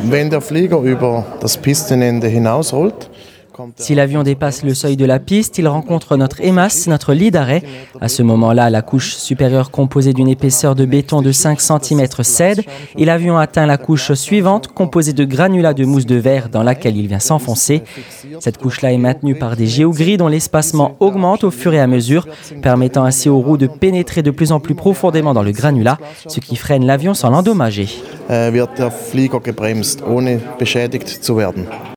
Wenn der Flieger über das Pistenende hinausrollt, Si l'avion dépasse le seuil de la piste, il rencontre notre EMAS, notre lit d'arrêt. À ce moment-là, la couche supérieure composée d'une épaisseur de béton de 5 cm cède et l'avion atteint la couche suivante composée de granulats de mousse de verre dans laquelle il vient s'enfoncer. Cette couche-là est maintenue par des géogrilles dont l'espacement augmente au fur et à mesure, permettant ainsi aux roues de pénétrer de plus en plus profondément dans le granulat, ce qui freine l'avion sans l'endommager. wird der Flieger gebremst, ohne beschädigt zu werden.